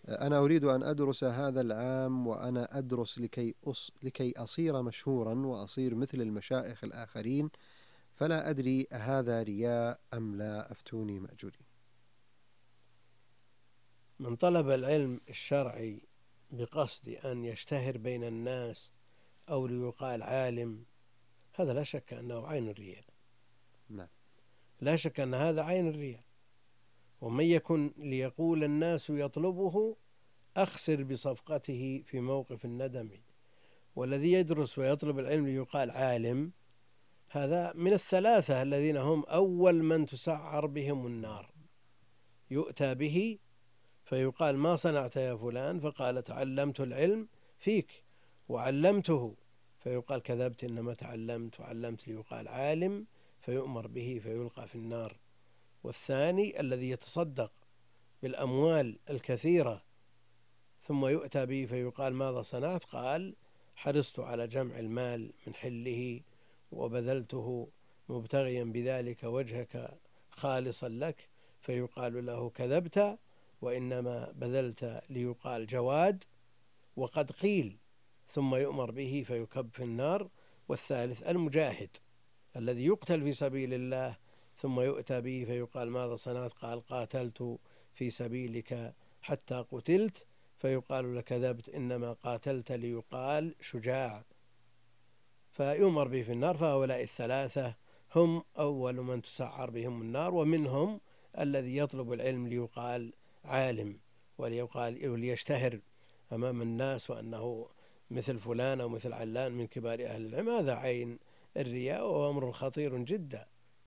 أنا أريد أن أدرس هذا العام، وأنا أدرس لكي أصير مشهورا وأصير مثل المشايخ الآخرين، فلا أدري أهذا رياء أم لا، أفتوني مأجورين. من طلب العلم الشرعي بقصد أن يشتهر بين الناس أو ليقال عالم، هذا لا شك أنه عين الرياء، نعم. لا شك أن هذا عين الرياء. ومن يكن ليقول الناس يطلبه أخسر بصفقته في موقف الندم. والذي يدرس ويطلب العلم ليقال عالم، هذا من الثلاثة الذين هم أول من تسعر بهم النار. يؤتى به فيقال ما صنعت يا فلان؟ فقال تعلمت العلم فيك وعلمته، فيقال كذبت، إنما تعلمت وعلمت، ليقال عالم، فيؤمر به فيلقى في النار. والثاني الذي يتصدق بالأموال الكثيرة ثم يؤتى به فيقال ماذا صنعت؟ قال حرصت على جمع المال من حله وبذلته مبتغيا بذلك وجهك خالصا لك، فيقال له كذبت، وإنما بذلت ليقال جواد وقد قيل، ثم يؤمر به فيكب في النار. والثالث المجاهد الذي يقتل في سبيل الله ثم يؤتى به فيقال ماذا صنعت؟ قال قاتلت في سبيلك حتى قتلت، فيقال لك كذبت، إنما قاتلت ليقال شجاع، فيؤمر به في النار. فهؤلاء الثلاثة هم أول من تسعر بهم النار، ومنهم الذي يطلب العلم ليقال عالم وليشتهر أمام الناس وأنه مثل فلان أو مثل علان من كبار أهل العلم. هذا عين الرياء وهو أمر خطير جدا.